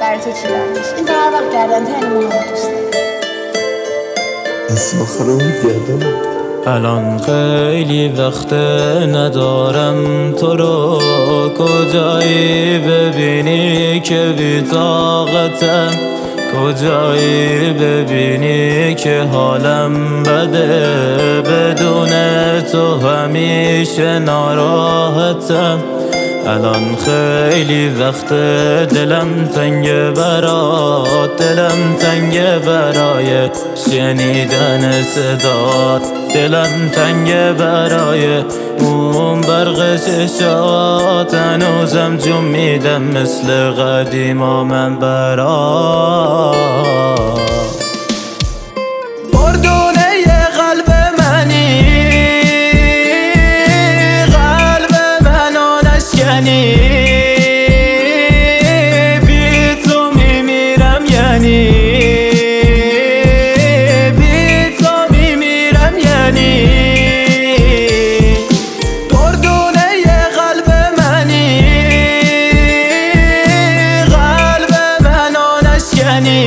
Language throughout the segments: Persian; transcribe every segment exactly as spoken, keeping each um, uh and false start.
برای تو چیدمش. این تا هر وقت گردن تو یعنی ماهو دوست دارم. از آخرم گردم. الان خیلی وقت ندارم تو رو کجایی ببینی که بی طاقتم، کجایی ببینی که حالم بده، بدون تو همیشه ناراحتم. الان خیلی وقت دلم تنگ برات، دلم تنگ برای شنیدن صدات، دلم تنگ برای اون برق چشات. هنوزم جون میدم مثل قدیما من برات. مردونه قلب منی، قلب منو نشکنی، بی تو میمیرم یعنی، بی تو میمیرم یعنی. مردونه قلب منی، قلب منو نشکنی،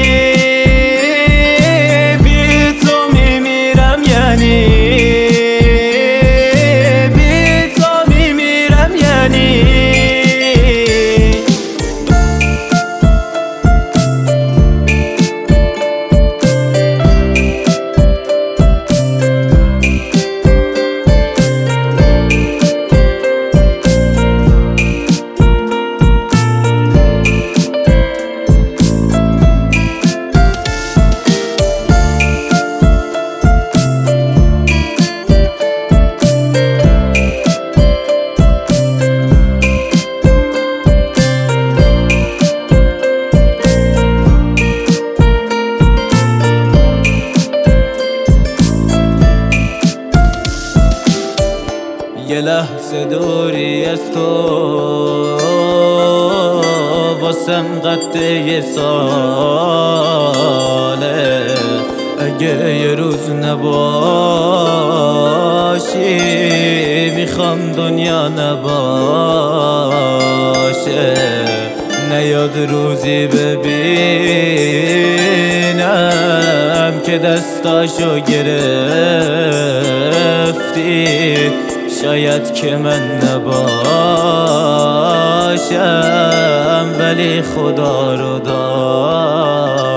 بی تو میمیرم یعنی. یه لحظه دوری از تو واسم قد یه ساله، اگه یه روز نباشی میخوام دنیا نباشه. نیاد روزی ببینم که دستاشو گرفتی، شاید که من نباشم ولی خدا رو داشت.